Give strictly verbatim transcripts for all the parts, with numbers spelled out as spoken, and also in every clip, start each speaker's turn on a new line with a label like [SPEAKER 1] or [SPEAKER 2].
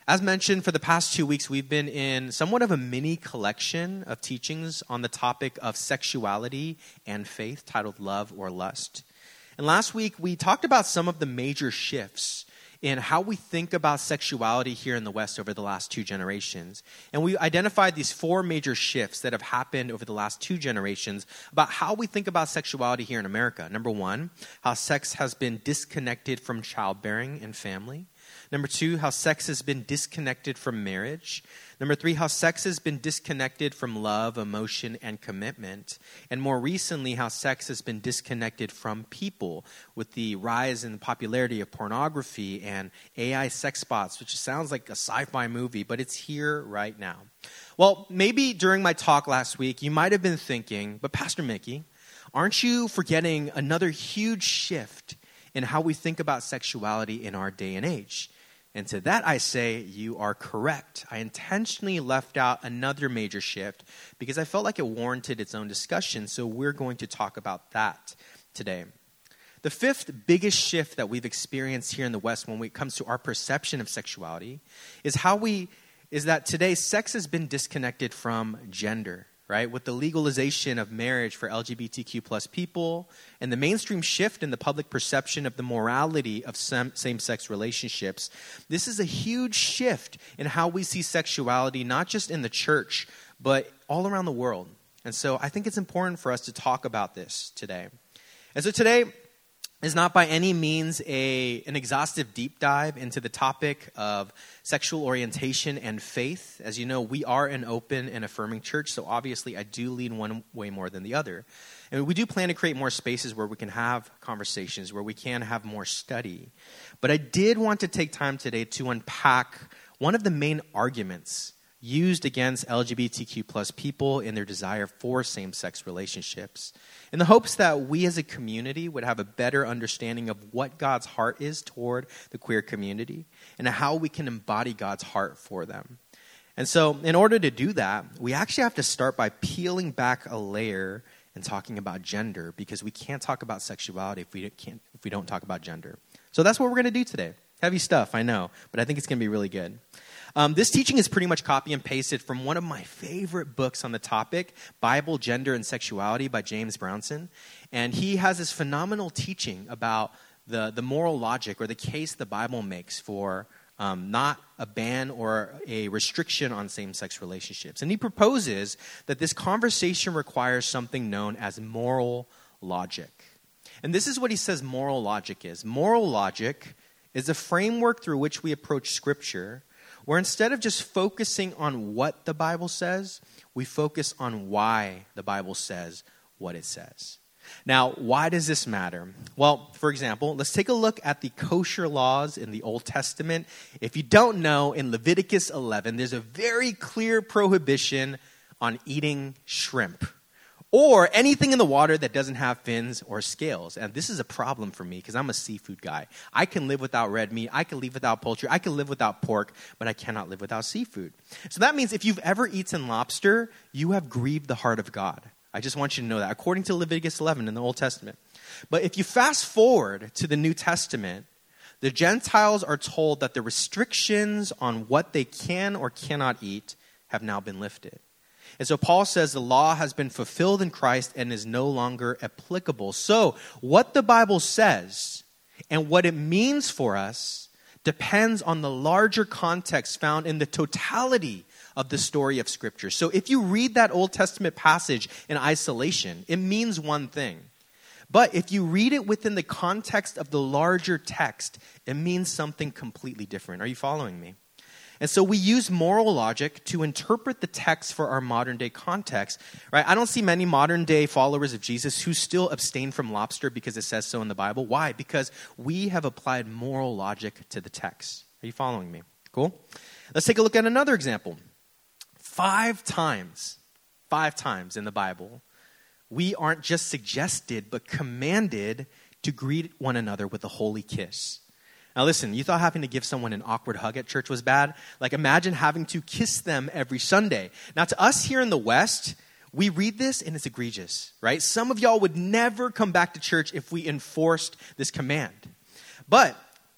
[SPEAKER 1] As mentioned, for the past two weeks, we've been in somewhat of a mini collection of teachings on the topic of sexuality and faith, titled Love or Lust. And last week, we talked about some of the major shifts in how we think about sexuality here in the West over the last two generations. And we identified these four major shifts that have happened over the last two generations about how we think about sexuality here in America. Number one, how sex has been disconnected from childbearing and family. Number two, how sex has been disconnected from marriage. Number three, how sex has been disconnected from love, emotion, and commitment. And more recently, how sex has been disconnected from people with the rise in the popularity of pornography and A I sex bots, which sounds like a sci-fi movie, but it's here right now. Well, maybe during my talk last week, you might have been thinking, but Pastor Mickey, aren't you forgetting another huge shift in how we think about sexuality in our day and age? And to that I say, you are correct. I intentionally left out another major shift because I felt like it warranted its own discussion, so we're going to talk about that today. The fifth biggest shift that we've experienced here in the West when it comes to our perception of sexuality is how we is that today sex has been disconnected from gender. Right, with the legalization of marriage for L G B T Q plus people and the mainstream shift in the public perception of the morality of same-sex relationships, this is a huge shift in how we see sexuality, not just in the church, but all around the world. And so I think it's important for us to talk about this today. And so today is not by any means a, an exhaustive deep dive into the topic of sexual orientation and faith. As you know, we are an open and affirming church, so obviously I do lean one way more than the other. And we do plan to create more spaces where we can have conversations, where we can have more study. But I did want to take time today to unpack one of the main arguments used against L G B T Q plus people in their desire for same-sex relationships, in the hopes that we as a community would have a better understanding of what God's heart is toward the queer community and how we can embody God's heart for them. And so in order to do that, we actually have to start by peeling back a layer and talking about gender, because we can't talk about sexuality if we can't if we don't talk about gender. So that's what we're going to do today. Heavy stuff, I know, but I think it's going to be really good. Um, this teaching is pretty much copy and pasted from one of my favorite books on the topic, Bible, Gender, and Sexuality by James Brownson. And he has this phenomenal teaching about the, the moral logic or the case the Bible makes for um, not a ban or a restriction on same-sex relationships. And he proposes that this conversation requires something known as moral logic. And this is what he says moral logic is. Moral logic is a framework through which we approach Scripture, where instead of just focusing on what the Bible says, we focus on why the Bible says what it says. Now, why does this matter? Well, for example, let's take a look at the kosher laws in the Old Testament. If you don't know, in Leviticus eleven, there's a very clear prohibition on eating shrimp or anything in the water that doesn't have fins or scales. And this is a problem for me because I'm a seafood guy. I can live without red meat. I can live without poultry. I can live without pork, but I cannot live without seafood. So that means if you've ever eaten lobster, you have grieved the heart of God. I just want you to know that, according to Leviticus eleven in the Old Testament. But if you fast forward to the New Testament, the Gentiles are told that the restrictions on what they can or cannot eat have now been lifted. And so Paul says the law has been fulfilled in Christ and is no longer applicable. So what the Bible says and what it means for us depends on the larger context found in the totality of the story of Scripture. So if you read that Old Testament passage in isolation, it means one thing. But if you read it within the context of the larger text, it means something completely different. Are you following me? And so we use moral logic to interpret the text for our modern day context, right? I don't see many modern day followers of Jesus who still abstain from lobster because it says so in the Bible. Why? Because we have applied moral logic to the text. Are you following me? Cool. Let's take a look at another example. Five times, five times in the Bible, we aren't just suggested, but commanded to greet one another with a holy kiss. Now listen, you thought having to give someone an awkward hug at church was bad? Like imagine having to kiss them every Sunday. Now to us here in the West, we read this and it's egregious, right? Some of y'all would never come back to church if we enforced this command. But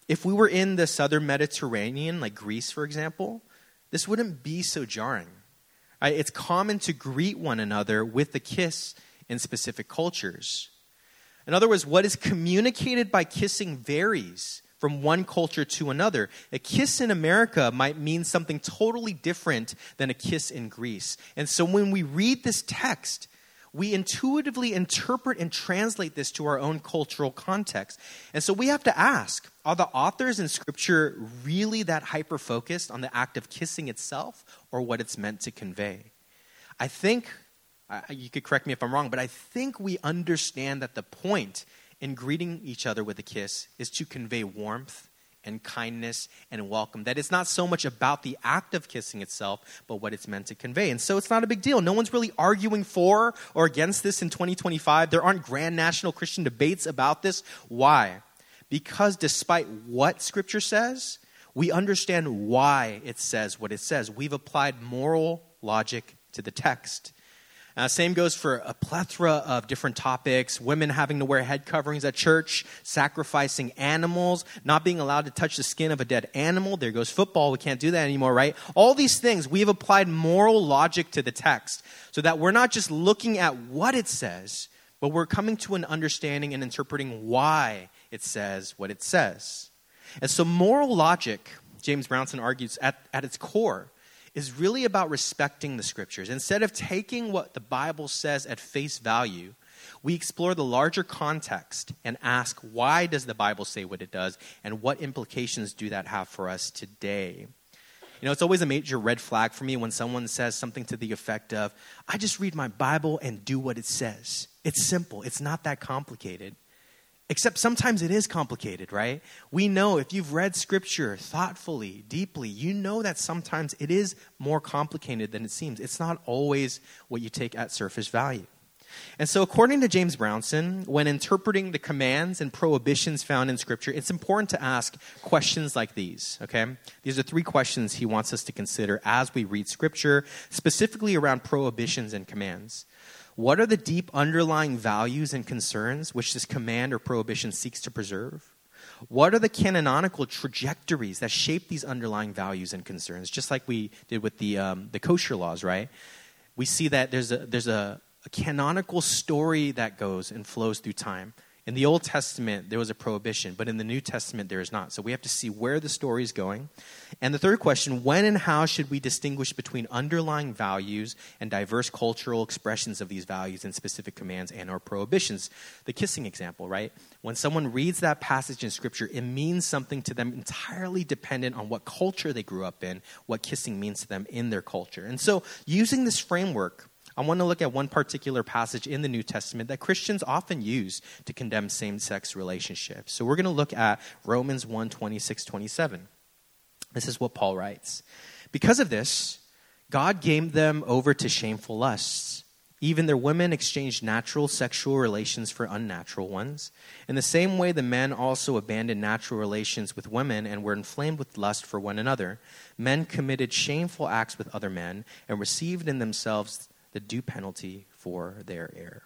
[SPEAKER 1] If we were in the southern Mediterranean, like Greece, for example, this wouldn't be so jarring. Right? It's common to greet one another with a kiss in specific cultures. In other words, what is communicated by kissing varies from one culture to another. A kiss in America might mean something totally different than a kiss in Greece. And so when we read this text, we intuitively interpret and translate this to our own cultural context. And so we have to ask, are the authors in Scripture really that hyper-focused on the act of kissing itself or what it's meant to convey? I think, uh, you could correct me if I'm wrong, but I think we understand that the point in greeting each other with a kiss is to convey warmth and kindness and welcome. That it's not so much about the act of kissing itself, but what it's meant to convey. And so it's not a big deal. No one's really arguing for or against this in twenty twenty-five. There aren't grand national Christian debates about this. Why? Because despite what Scripture says, we understand why it says what it says. We've applied moral logic to the text. Uh, same goes for a plethora of different topics. Women having to wear head coverings at church, sacrificing animals, not being allowed to touch the skin of a dead animal. There goes football. We can't do that anymore, right? All these things, we've applied moral logic to the text so that we're not just looking at what it says, but we're coming to an understanding and interpreting why it says what it says. And so moral logic, James Brownson argues, at, at its core, is really about respecting the Scriptures. Instead of taking what the Bible says at face value, we explore the larger context and ask, why does the Bible say what it does, and what implications do that have for us today? You know, it's always a major red flag for me when someone says something to the effect of, I just read my Bible and do what it says. It's simple. It's not that complicated. Except sometimes it is complicated, right? We know if you've read Scripture thoughtfully, deeply, you know that sometimes it is more complicated than it seems. It's not always what you take at surface value. And so according to James Brownson, when interpreting the commands and prohibitions found in Scripture, it's important to ask questions like these, okay? These are three questions he wants us to consider as we read Scripture, specifically around prohibitions and commands. What are the deep underlying values and concerns which this command or prohibition seeks to preserve? What are the canonical trajectories that shape these underlying values and concerns? Just like we did with the um, the kosher laws, right? We see that there's a there's a, a canonical story that goes and flows through time. In the Old Testament, there was a prohibition, but in the New Testament, there is not. So we have to see where the story is going. And the third question, when and how should we distinguish between underlying values and diverse cultural expressions of these values in specific commands and or prohibitions? The kissing example, right? When someone reads that passage in Scripture, it means something to them entirely dependent on what culture they grew up in, what kissing means to them in their culture. And so using this framework, I want to look at one particular passage in the New Testament that Christians often use to condemn same-sex relationships. So we're going to look at Romans one, twenty-six, twenty-seven. This is what Paul writes. Because of this, God gave them over to shameful lusts. Even their women exchanged natural sexual relations for unnatural ones. In the same way, the men also abandoned natural relations with women and were inflamed with lust for one another. Men committed shameful acts with other men and received in themselves the due penalty for their error.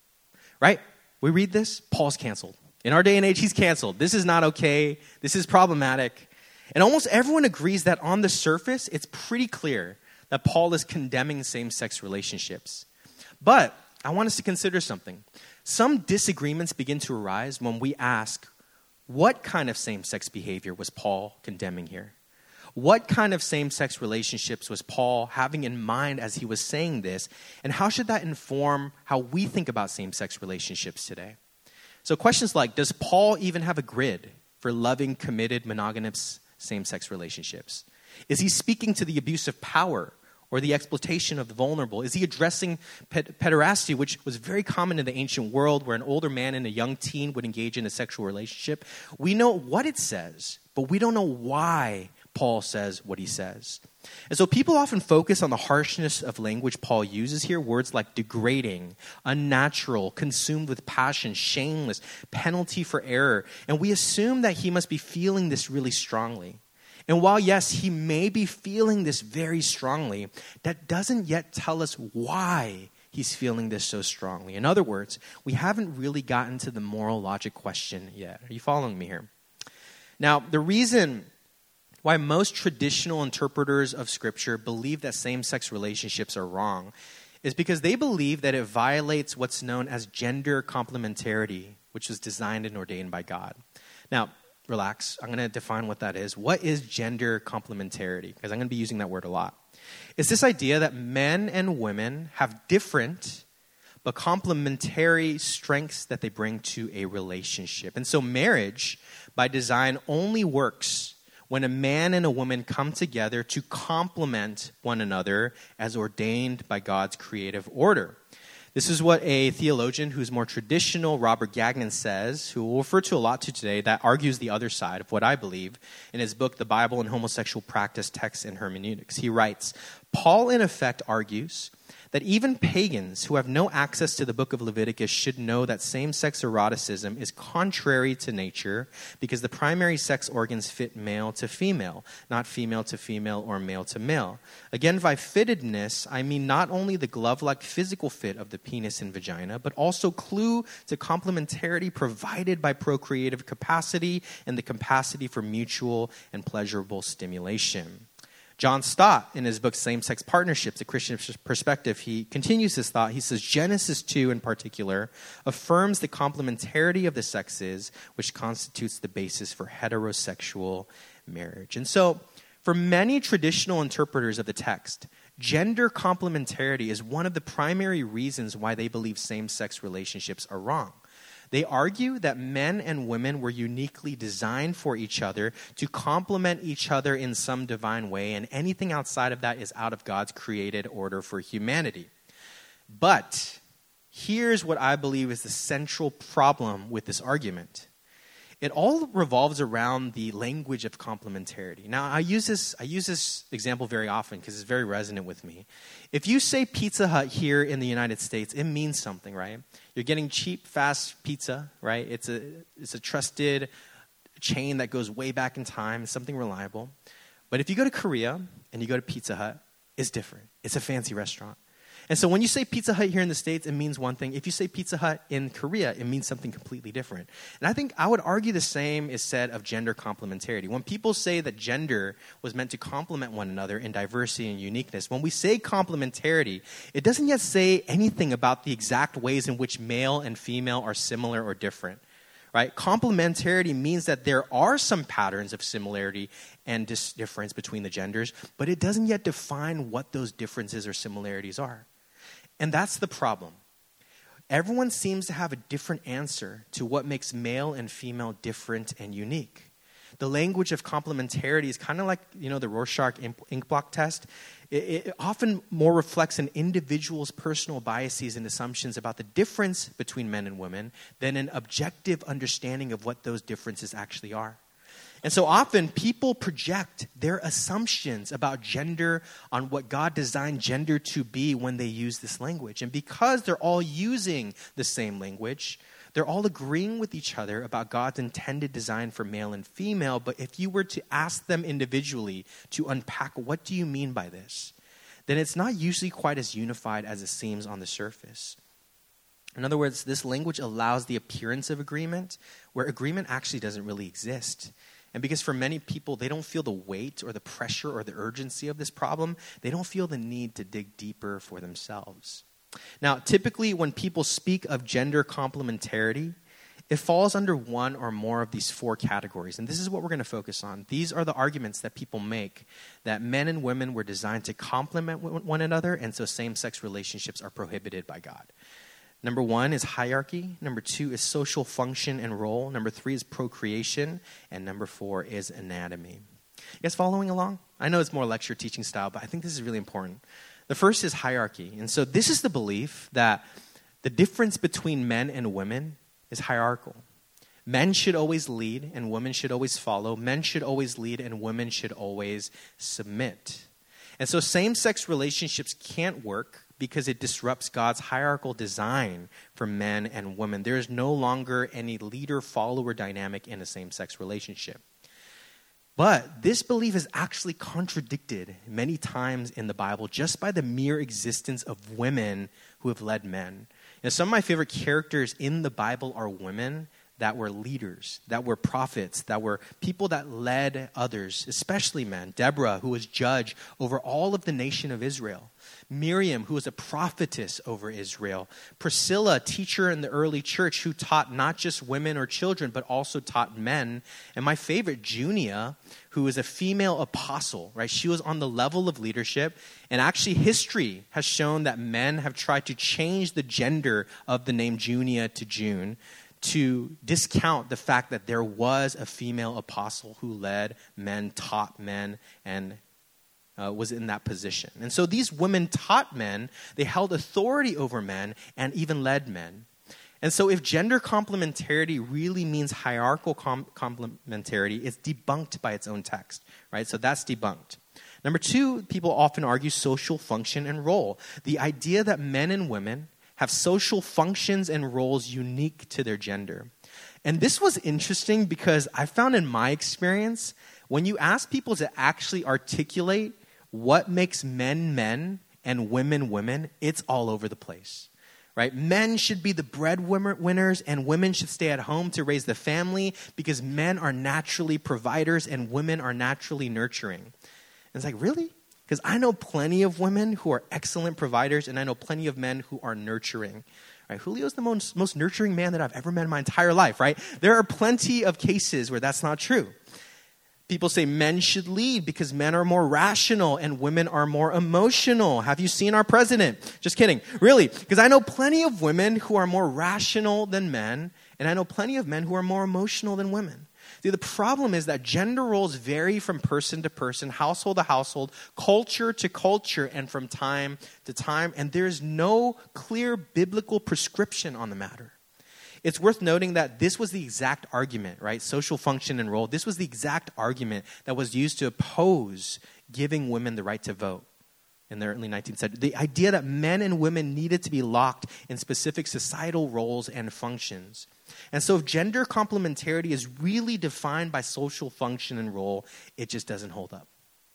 [SPEAKER 1] Right? We read this, Paul's canceled. In our day and age, he's canceled. This is not okay. This is problematic. And almost everyone agrees that on the surface, it's pretty clear that Paul is condemning same-sex relationships. But I want us to consider something. Some disagreements begin to arise when we ask, what kind of same-sex behavior was Paul condemning here? What kind of same-sex relationships was Paul having in mind as he was saying this? And how should that inform how we think about same-sex relationships today? So questions like, does Paul even have a grid for loving, committed, monogamous same-sex relationships? Is he speaking to the abuse of power or the exploitation of the vulnerable? Is he addressing ped- pederasty, which was very common in the ancient world, where an older man and a young teen would engage in a sexual relationship? We know what it says, but we don't know why Paul says what he says. And so people often focus on the harshness of language Paul uses here, words like degrading, unnatural, consumed with passion, shameless, penalty for error. And we assume that he must be feeling this really strongly. And while, yes, he may be feeling this very strongly, that doesn't yet tell us why he's feeling this so strongly. In other words, we haven't really gotten to the moral logic question yet. Are you following me here? Now, the reason why most traditional interpreters of Scripture believe that same-sex relationships are wrong is because they believe that it violates what's known as gender complementarity, which was designed and ordained by God. Now, relax. I'm going to define what that is. What is gender complementarity? Because I'm going to be using that word a lot. It's this idea that men and women have different but complementary strengths that they bring to a relationship. And so marriage, by design, only works when a man and a woman come together to complement one another as ordained by God's creative order. This is what a theologian who's more traditional, Robert Gagnon, says, who we'll refer to a lot to today, that argues the other side of what I believe in his book, The Bible and Homosexual Practice, Texts and Hermeneutics. He writes, Paul, in effect, argues that even pagans who have no access to the book of Leviticus should know that same-sex eroticism is contrary to nature because the primary sex organs fit male to female, not female to female or male to male. Again, by fittedness, I mean not only the glove-like physical fit of the penis and vagina, but also clue to complementarity provided by procreative capacity and the capacity for mutual and pleasurable stimulation. John Stott, in his book, Same-Sex Partnerships, A Christian Perspective, he continues his thought. He says, Genesis two in particular affirms the complementarity of the sexes, which constitutes the basis for heterosexual marriage. And so, for many traditional interpreters of the text, gender complementarity is one of the primary reasons why they believe same-sex relationships are wrong. They argue that men and women were uniquely designed for each other to complement each other in some divine way, and anything outside of that is out of God's created order for humanity. But here's what I believe is the central problem with this argument. It all revolves around the language of complementarity. Now, I use this I use this example very often because it's very resonant with me. If you say Pizza Hut here in the United States, it means something, right? You're getting cheap, fast pizza, right? It's a it's a trusted chain that goes way back in time, something reliable. But if you go to Korea and you go to Pizza Hut, it's different. It's a fancy restaurant. And so when you say Pizza Hut here in the States, it means one thing. If you say Pizza Hut in Korea, it means something completely different. And I think I would argue the same is said of gender complementarity. When people say that gender was meant to complement one another in diversity and uniqueness, when we say complementarity, it doesn't yet say anything about the exact ways in which male and female are similar or different. Right? Complementarity means that there are some patterns of similarity and dis- difference between the genders, but it doesn't yet define what those differences or similarities are. And that's the problem. Everyone seems to have a different answer to what makes male and female different and unique. The language of complementarity is kind of like, you know, the Rorschach ink block test. It, it often more reflects an individual's personal biases and assumptions about the difference between men and women than an objective understanding of what those differences actually are. And so often people project their assumptions about gender on what God designed gender to be when they use this language. And because they're all using the same language, they're all agreeing with each other about God's intended design for male and female. But if you were to ask them individually to unpack what do you mean by this, then it's not usually quite as unified as it seems on the surface. In other words, this language allows the appearance of agreement where agreement actually doesn't really exist. And because for many people, they don't feel the weight or the pressure or the urgency of this problem, they don't feel the need to dig deeper for themselves. Now, typically when people speak of gender complementarity, it falls under one or more of these four categories. And this is what we're going to focus on. These are the arguments that people make that men and women were designed to complement one another, and so same-sex relationships are prohibited by God. Number one is hierarchy. Number two is social function and role. Number three is procreation. And number four is anatomy. You guys following along? I know it's more lecture teaching style, but I think this is really important. The first is hierarchy. And so this is the belief that the difference between men and women is hierarchical. Men should always lead and women should always follow. Men should always lead and women should always submit. And so same-sex relationships can't work because it disrupts God's hierarchical design for men and women. There is no longer any leader-follower dynamic in a same-sex relationship. But this belief is actually contradicted many times in the Bible just by the mere existence of women who have led men. And some of my favorite characters in the Bible are women that were leaders, that were prophets, that were people that led others, especially men. Deborah, who was judge over all of the nation of Israel. Miriam, who was a prophetess over Israel. Priscilla, teacher in the early church, who taught not just women or children, but also taught men. And my favorite, Junia, who is a female apostle, right? She was on the level of leadership. And actually, history has shown that men have tried to change the gender of the name Junia to June to discount the fact that there was a female apostle who led men, taught men, and uh, was in that position. And so these women taught men, they held authority over men, and even led men. And so if gender complementarity really means hierarchical com- complementarity, it's debunked by its own text, right? So that's debunked. Number two, people often argue social function and role. The idea that men and women have social functions and roles unique to their gender. And this was interesting because I found in my experience, when you ask people to actually articulate what makes men men and women women, it's all over the place. Right? Men should be the breadwinners and women should stay at home to raise the family because men are naturally providers and women are naturally nurturing. And it's like, really? Because I know plenty of women who are excellent providers, and I know plenty of men who are nurturing. Right? Julio's the most, most nurturing man that I've ever met in my entire life, right? There are plenty of cases where that's not true. People say men should lead because men are more rational and women are more emotional. Have you seen our president? Just kidding. Really, because I know plenty of women who are more rational than men, and I know plenty of men who are more emotional than women. See, the problem is that gender roles vary from person to person, household to household, culture to culture, and from time to time. And there's no clear biblical prescription on the matter. It's worth noting that this was the exact argument, right? Social function and role. This was the exact argument that was used to oppose giving women the right to vote in the early nineteenth century. The idea that men and women needed to be locked in specific societal roles and functions. And so if gender complementarity is really defined by social function and role, it just doesn't hold up.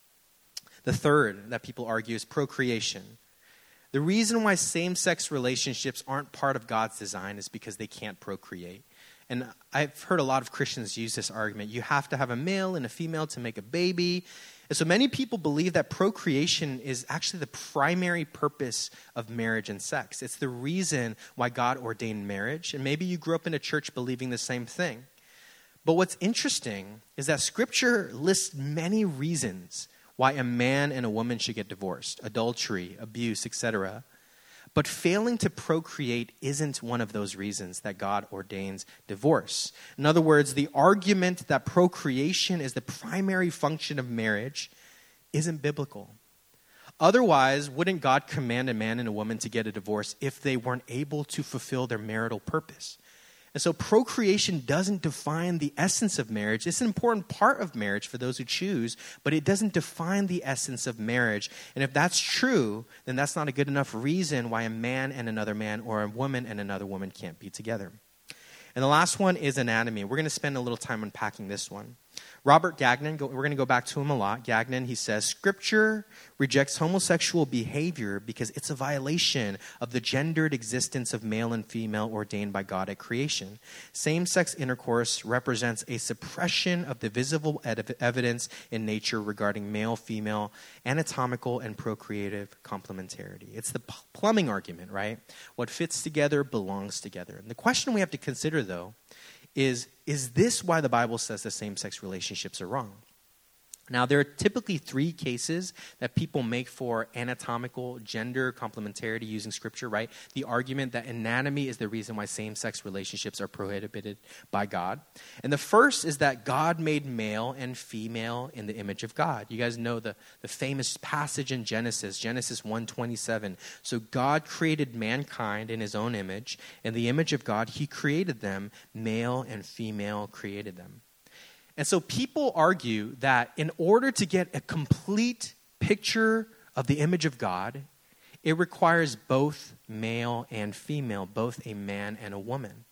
[SPEAKER 1] The third that people argue is procreation. The reason why same-sex relationships aren't part of God's design is because they can't procreate. And I've heard a lot of Christians use this argument. You have to have a male and a female to make a baby. And so many people believe that procreation is actually the primary purpose of marriage and sex. It's the reason why God ordained marriage. And maybe you grew up in a church believing the same thing. But what's interesting is that Scripture lists many reasons why a man and a woman should get divorced: adultery, abuse, et cetera. But failing to procreate isn't one of those reasons that God ordains divorce. In other words, the argument that procreation is the primary function of marriage isn't biblical. Otherwise, wouldn't God command a man and a woman to get a divorce if they weren't able to fulfill their marital purpose? And so procreation doesn't define the essence of marriage. It's an important part of marriage for those who choose, but it doesn't define the essence of marriage. And if that's true, then that's not a good enough reason why a man and another man or a woman and another woman can't be together. And the last one is anatomy. We're going to spend a little time unpacking this one. Robert Gagnon, we're going to go back to him a lot. Gagnon, he says, Scripture rejects homosexual behavior because it's a violation of the gendered existence of male and female ordained by God at creation. Same-sex intercourse represents a suppression of the visible ed- evidence in nature regarding male-female anatomical and procreative complementarity. It's the p- plumbing argument, right? What fits together belongs together. And the question we have to consider, though, is, is this why the Bible says that same-sex relationships are wrong? Now, there are typically three cases that people make for anatomical gender complementarity using Scripture, right? The argument that anatomy is the reason why same-sex relationships are prohibited by God. And the first is that God made male and female in the image of God. You guys know the, the famous passage in Genesis, Genesis one twenty-seven. So God created mankind in his own image. In the image of God, he created them. Male and female created them. And so people argue that in order to get a complete picture of the image of God, it requires both male and female, both a man and a woman.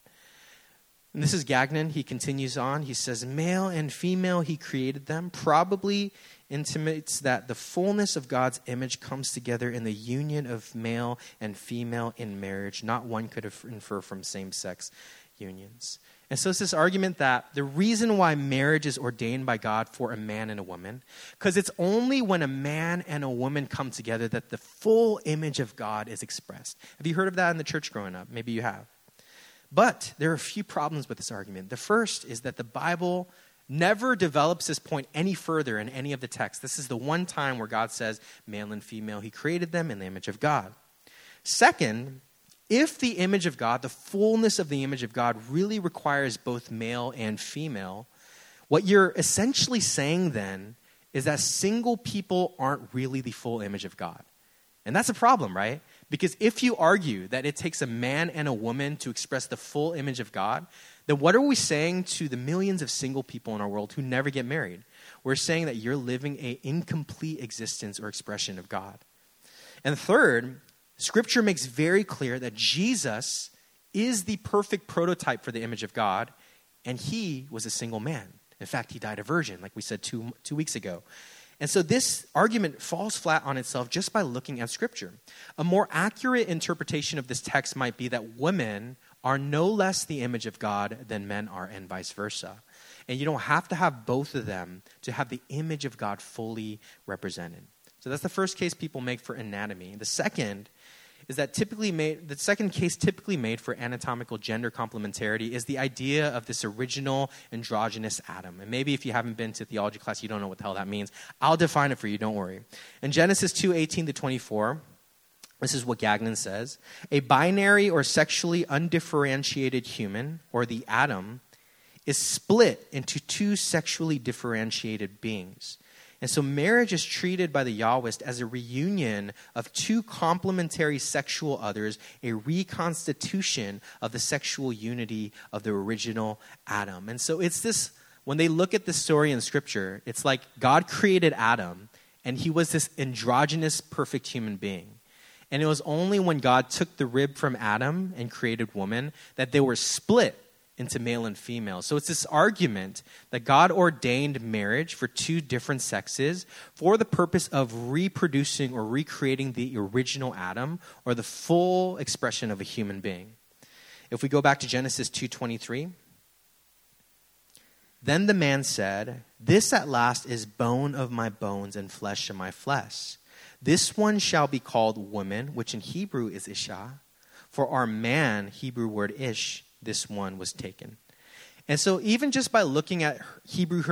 [SPEAKER 1] And this is Gagnon. He continues on. He says, male and female, he created them, probably intimates that the fullness of God's image comes together in the union of male and female in marriage. Not one could infer from same-sex unions. And so it's this argument that the reason why marriage is ordained by God for a man and a woman, because it's only when a man and a woman come together that the full image of God is expressed. Have you heard of that in the church growing up? Maybe you have. But there are a few problems with this argument. The first is that the Bible never develops this point any further in any of the texts. This is the one time where God says male and female, he created them in the image of God. Second, if the image of God, the fullness of the image of God really requires both male and female, what you're essentially saying then is that single people aren't really the full image of God. And that's a problem, right? Because if you argue that it takes a man and a woman to express the full image of God, then what are we saying to the millions of single people in our world who never get married? We're saying that you're living an incomplete existence or expression of God. And third, Scripture makes very clear that Jesus is the perfect prototype for the image of God, and he was a single man. In fact, he died a virgin, like we said two, two weeks ago. And so this argument falls flat on itself just by looking at Scripture. A more accurate interpretation of this text might be that women are no less the image of God than men are, and vice versa. And you don't have to have both of them to have the image of God fully represented. So that's the first case people make for anatomy. The second is that typically made, the second case typically made for anatomical gender complementarity is the idea of this original androgynous Adam. And maybe if you haven't been to theology class, you don't know what the hell that means. I'll define it for you, don't worry. In Genesis two, eighteen to twenty-four, this is what Gagnon says. A binary or sexually undifferentiated human, or the Adam, is split into two sexually differentiated beings. And so marriage is treated by the Yahwist as a reunion of two complementary sexual others, a reconstitution of the sexual unity of the original Adam. And so it's this, when they look at this story in Scripture, it's like God created Adam, and he was this androgynous, perfect human being. And it was only when God took the rib from Adam and created woman that they were split into male and female. So it's this argument that God ordained marriage for two different sexes for the purpose of reproducing or recreating the original Adam, or the full expression of a human being. If we go back to Genesis two twenty-three, then the man said, "This at last is bone of my bones and flesh of my flesh. This one shall be called woman," which in Hebrew is Isha. For our man, Hebrew word ish, this one was taken. And so even just by looking at Hebrew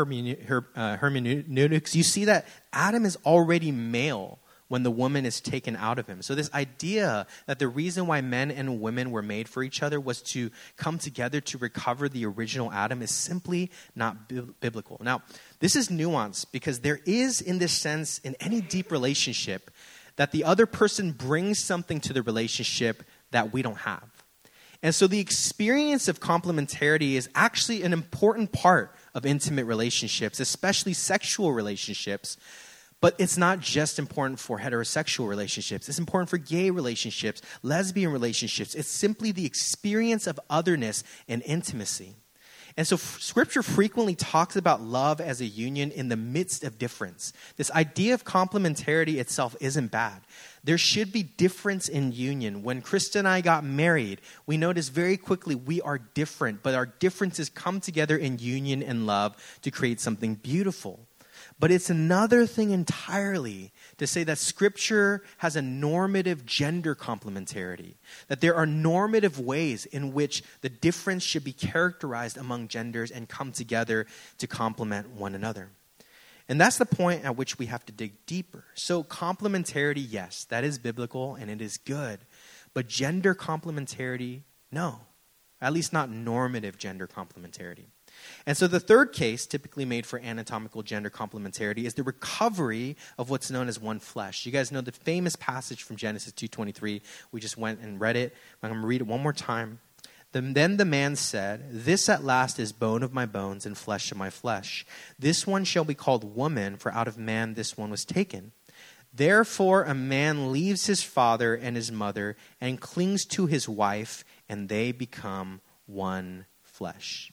[SPEAKER 1] hermeneutics, you see that Adam is already male when the woman is taken out of him. So this idea that the reason why men and women were made for each other was to come together to recover the original Adam is simply not bi- biblical. Now, this is nuanced because there is, in this sense, in any deep relationship, that the other person brings something to the relationship that we don't have. And so the experience of complementarity is actually an important part of intimate relationships, especially sexual relationships. But it's not just important for heterosexual relationships. It's important for gay relationships, lesbian relationships. It's simply the experience of otherness and intimacy. And so f- Scripture frequently talks about love as a union in the midst of difference. This idea of complementarity itself isn't bad. There should be difference in union. When Krista and I got married, we noticed very quickly we are different, but our differences come together in union and love to create something beautiful. But it's another thing entirely to say that Scripture has a normative gender complementarity, that there are normative ways in which the difference should be characterized among genders and come together to complement one another. And that's the point at which we have to dig deeper. So complementarity, yes, that is biblical and it is good. But gender complementarity, no. At least not normative gender complementarity. And so the third case, typically made for anatomical gender complementarity, is the recovery of what's known as one flesh. You guys know the famous passage from Genesis two twenty-three. We just went and read it. I'm going to read it one more time. Then the man said, "This at last is bone of my bones and flesh of my flesh. This one shall be called woman, for out of man this one was taken. Therefore a man leaves his father and his mother and clings to his wife, and they become one flesh."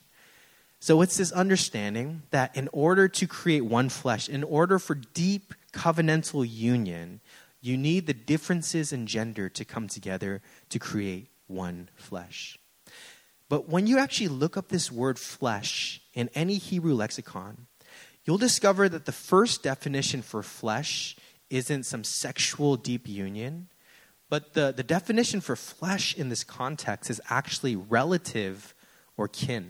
[SPEAKER 1] So it's this understanding that in order to create one flesh, in order for deep covenantal union, you need the differences in gender to come together to create one flesh. But when you actually look up this word flesh in any Hebrew lexicon, you'll discover that the first definition for flesh isn't some sexual deep union, but the, the definition for flesh in this context is actually relative or kin.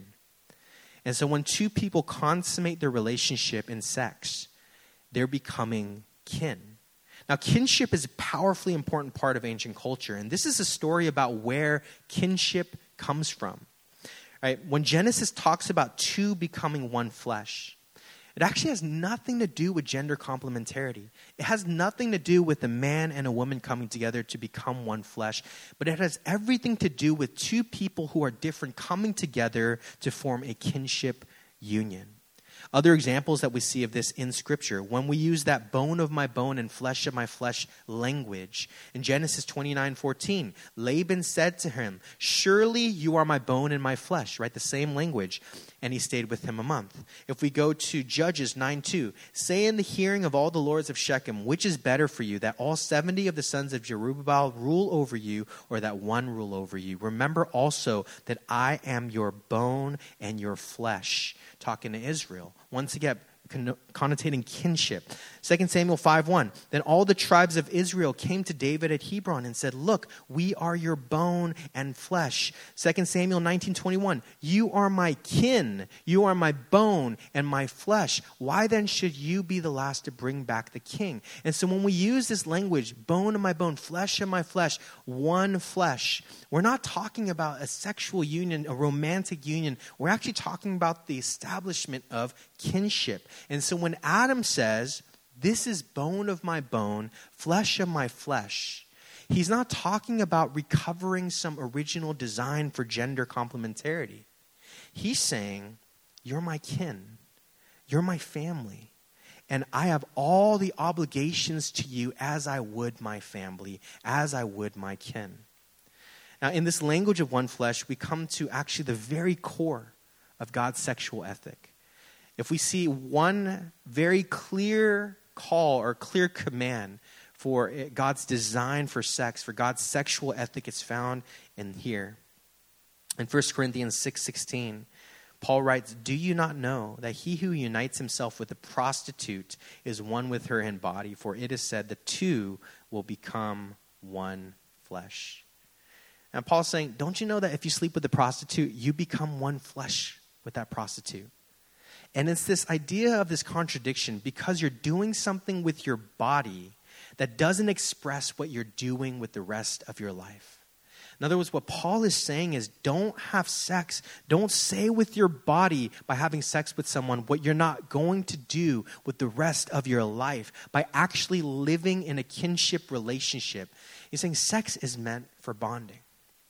[SPEAKER 1] And so when two people consummate their relationship in sex, they're becoming kin. Now, kinship is a powerfully important part of ancient culture, and this is a story about where kinship comes from. Right? When Genesis talks about two becoming one flesh, it actually has nothing to do with gender complementarity. It has nothing to do with a man and a woman coming together to become one flesh, but it has everything to do with two people who are different coming together to form a kinship union. Other examples that we see of this in Scripture, when we use that bone of my bone and flesh of my flesh language. In Genesis twenty-nine fourteen, Laban said to him, surely you are my bone and my flesh, right? The same language. And he stayed with him a month. If we go to Judges nine two, say in the hearing of all the lords of Shechem, which is better for you, that all seventy of the sons of Jerubbaal rule over you, or that one rule over you? Remember also that I am your bone and your flesh. Talking to Israel. Once again, connotating kinship. Second Samuel five one. Then all the tribes of Israel came to David at Hebron and said, look, we are your bone and flesh. Second Samuel nineteen twenty-one. You are my kin. You are my bone and my flesh. Why then should you be the last to bring back the king? And so when we use this language, bone of my bone, flesh of my flesh, one flesh, we're not talking about a sexual union, a romantic union. We're actually talking about the establishment of kinship. And so when Adam says, this is bone of my bone, flesh of my flesh, he's not talking about recovering some original design for gender complementarity. He's saying, you're my kin, you're my family, and I have all the obligations to you as I would my family, as I would my kin. Now, in this language of one flesh, we come to actually the very core of God's sexual ethic. If we see one very clear call or clear command for God's design for sex, for God's sexual ethic, it's found in here. In First Corinthians six sixteen, Paul writes, do you not know that he who unites himself with a prostitute is one with her in body? For it is said, the two will become one flesh. And Paul's saying, don't you know that if you sleep with a prostitute, you become one flesh with that prostitute? And it's this idea of this contradiction because you're doing something with your body that doesn't express what you're doing with the rest of your life. In other words, what Paul is saying is don't have sex. Don't say with your body by having sex with someone what you're not going to do with the rest of your life by actually living in a kinship relationship. He's saying sex is meant for bonding.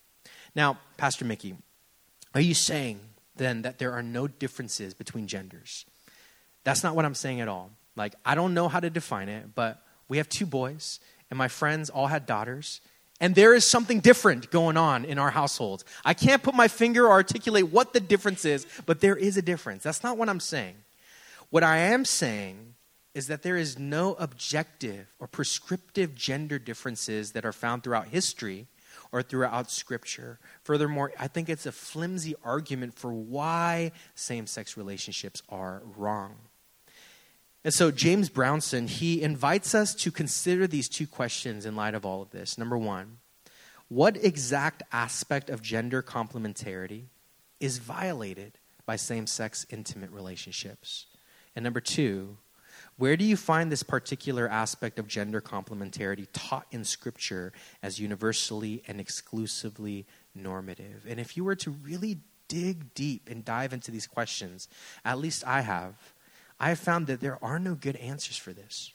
[SPEAKER 1] Now, Pastor Mickey, are you saying then that there are no differences between genders? That's not what I'm saying at all. Like, I don't know how to define it, but we have two boys, and my friends all had daughters, and there is something different going on in our household. I can't put my finger or articulate what the difference is, but there is a difference. That's not what I'm saying. What I am saying is that there is no objective or prescriptive gender differences that are found throughout history or throughout Scripture. Furthermore, I think it's a flimsy argument for why same-sex relationships are wrong. And so James Brownson, he invites us to consider these two questions in light of all of this. Number one, what exact aspect of gender complementarity is violated by same-sex intimate relationships? And number two, where do you find this particular aspect of gender complementarity taught in Scripture as universally and exclusively normative? And if you were to really dig deep and dive into these questions, at least I have, I have found that there are no good answers for this.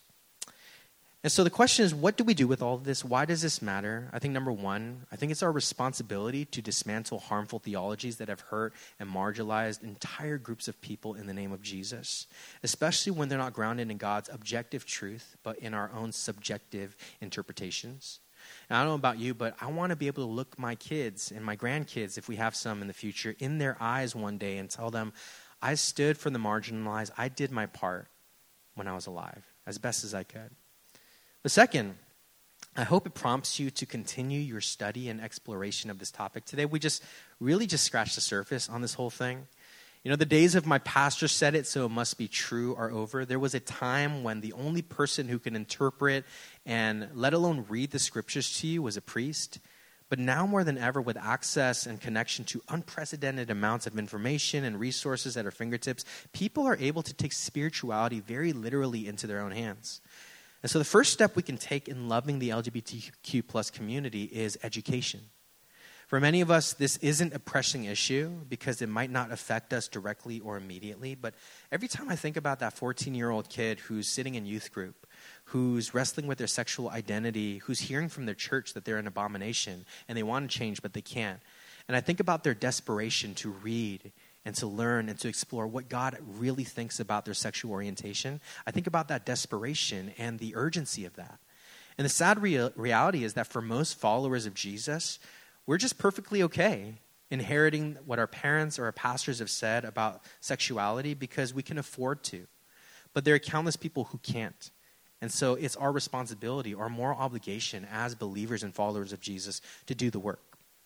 [SPEAKER 1] And so the question is, what do we do with all of this? Why does this matter? I think number one, I think it's our responsibility to dismantle harmful theologies that have hurt and marginalized entire groups of people in the name of Jesus, especially when they're not grounded in God's objective truth, but in our own subjective interpretations. And I don't know about you, but I want to be able to look my kids and my grandkids, if we have some in the future, in their eyes one day and tell them, I stood for the marginalized. I did my part when I was alive as best as I could. The second, I hope it prompts you to continue your study and exploration of this topic. Today, we just really just scratched the surface on this whole thing. You know, the days of my pastor said it, so it must be true are over. There was a time when the only person who could interpret and let alone read the scriptures to you was a priest. But now more than ever, with access and connection to unprecedented amounts of information and resources at our fingertips, people are able to take spirituality very literally into their own hands. And so the first step we can take in loving the L G B T Q plus community is education. For many of us, this isn't a pressing issue because it might not affect us directly or immediately. But every time I think about that fourteen-year-old kid who's sitting in youth group, who's wrestling with their sexual identity, who's hearing from their church that they're an abomination and they want to change but they can't. And I think about their desperation to read and to learn and to explore what God really thinks about their sexual orientation. I think about that desperation and the urgency of that. And the sad rea- reality is that for most followers of Jesus, we're just perfectly okay inheriting what our parents or our pastors have said about sexuality because we can afford to. But there are countless people who can't. And so it's our responsibility, our moral obligation as believers and followers of Jesus to do the work.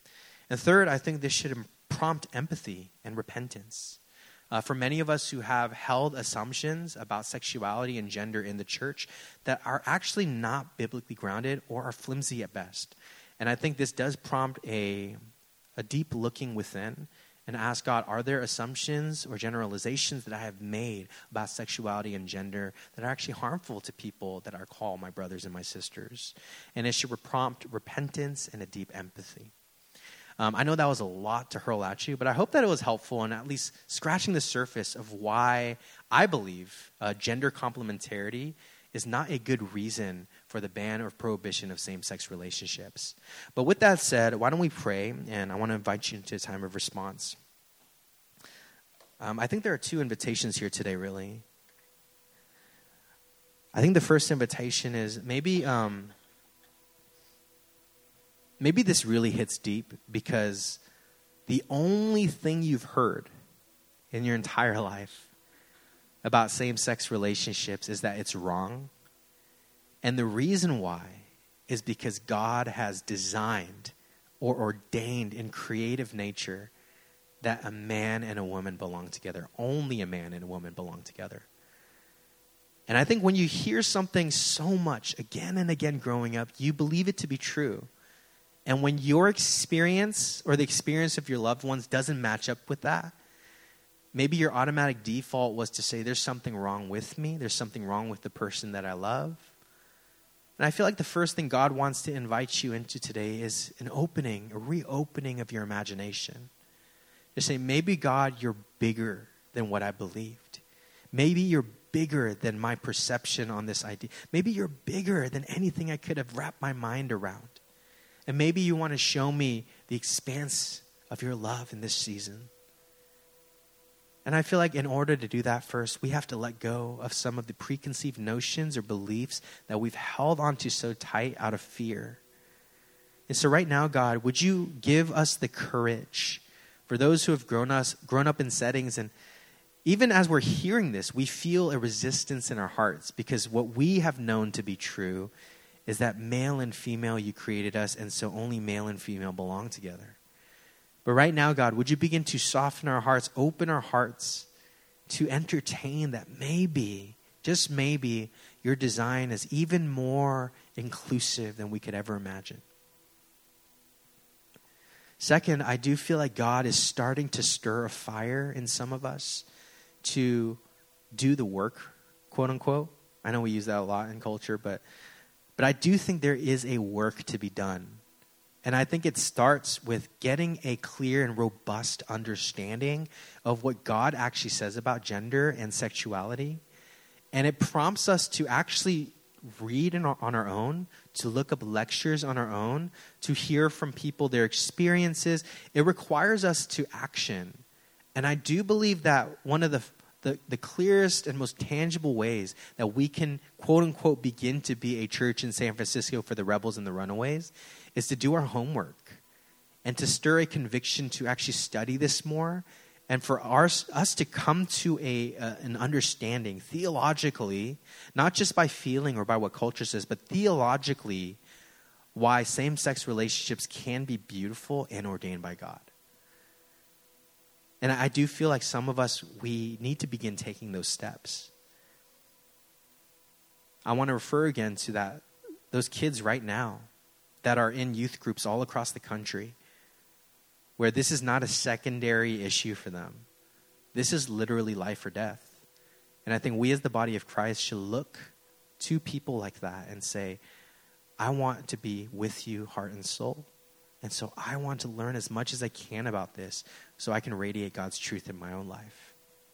[SPEAKER 1] And third, I think this should prompt empathy and repentance. Uh, for many of us who have held assumptions about sexuality and gender in the church that are actually not biblically grounded or are flimsy at best. And I think this does prompt a, a deep looking within and ask God, are there assumptions or generalizations that I have made about sexuality and gender that are actually harmful to people that are called my brothers and my sisters? And it should prompt repentance and a deep empathy. Um, I know that was a lot to hurl at you, but I hope that it was helpful in at least scratching the surface of why I believe uh, gender complementarity is not a good reason for the ban or prohibition of same-sex relationships. But with that said, why don't we pray, and I want to invite you into a time of response. Um, I think there are two invitations here today, really. I think the first invitation is maybe... Um, Maybe this really hits deep because the only thing you've heard in your entire life about same-sex relationships is that it's wrong. And the reason why is because God has designed or ordained in creative nature that a man and a woman belong together. Only a man and a woman belong together. And I think when you hear something so much again and again growing up, you believe it to be true. And when your experience or the experience of your loved ones doesn't match up with that, maybe your automatic default was to say, there's something wrong with me. There's something wrong with the person that I love. And I feel like the first thing God wants to invite you into today is an opening, a reopening of your imagination. To say, maybe God, you're bigger than what I believed. Maybe you're bigger than my perception on this idea. Maybe you're bigger than anything I could have wrapped my mind around. And maybe you want to show me the expanse of your love in this season. And I feel like in order to do that first, we have to let go of some of the preconceived notions or beliefs that we've held onto so tight out of fear. And so right now, God, would you give us the courage for those who have grown us grown up in settings, and even as we're hearing this, we feel a resistance in our hearts because what we have known to be true is that male and female, you created us, and so only male and female belong together. But right now, God, would you begin to soften our hearts, open our hearts to entertain that maybe, just maybe, your design is even more inclusive than we could ever imagine. Second, I do feel like God is starting to stir a fire in some of us to do the work, quote unquote. I know we use that a lot in culture, but But I do think there is a work to be done. And I think it starts with getting a clear and robust understanding of what God actually says about gender and sexuality. And it prompts us to actually read in our, on our own, to look up lectures on our own, to hear from people, their experiences. It requires us to action. And I do believe that one of the The, the clearest and most tangible ways that we can, quote unquote, begin to be a church in San Francisco for the rebels and the runaways is to do our homework and to stir a conviction to actually study this more, and for our, us to come to a uh, an understanding theologically, not just by feeling or by what culture says, but theologically why same-sex relationships can be beautiful and ordained by God. And I do feel like some of us, we need to begin taking those steps. I want to refer again to that, those kids right now that are in youth groups all across the country, where this is not a secondary issue for them. This is literally life or death. And I think we as the body of Christ should look to people like that and say, I want to be with you heart and soul. And so I want to learn as much as I can about this so I can radiate God's truth in my own life.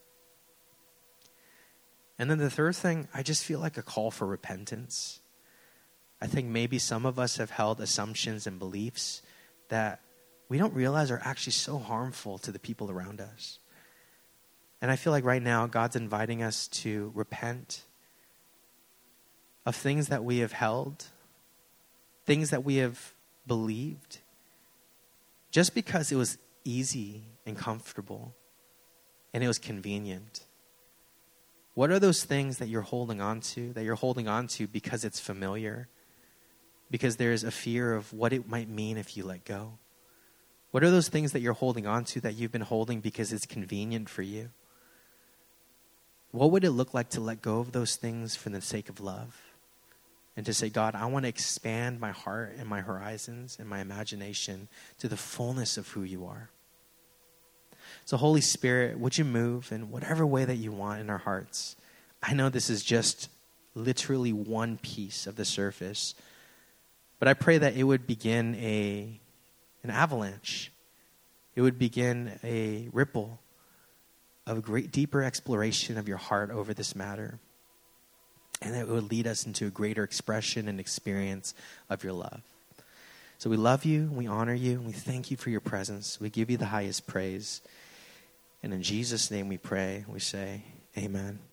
[SPEAKER 1] And then the third thing, I just feel like a call for repentance. I think maybe some of us have held assumptions and beliefs that we don't realize are actually so harmful to the people around us. And I feel like right now God's inviting us to repent of things that we have held, things that we have believed, just because it was easy and comfortable and it was convenient. What are those things that you're holding on to, that you're holding on to because it's familiar, because there's a fear of what it might mean if you let go? What are those things that you're holding on to that you've been holding because it's convenient for you? What would it look like to let go of those things for the sake of love? And to say, God, I want to expand my heart and my horizons and my imagination to the fullness of who you are. So Holy Spirit, would you move in whatever way that you want in our hearts? I know this is just literally one piece of the surface, but I pray that it would begin a an avalanche. It would begin a ripple of a great deeper exploration of your heart over this matter. And it would lead us into a greater expression and experience of your love. So we love you, we honor you, and we thank you for your presence. We give you the highest praise. And in Jesus' name we pray, we say, amen.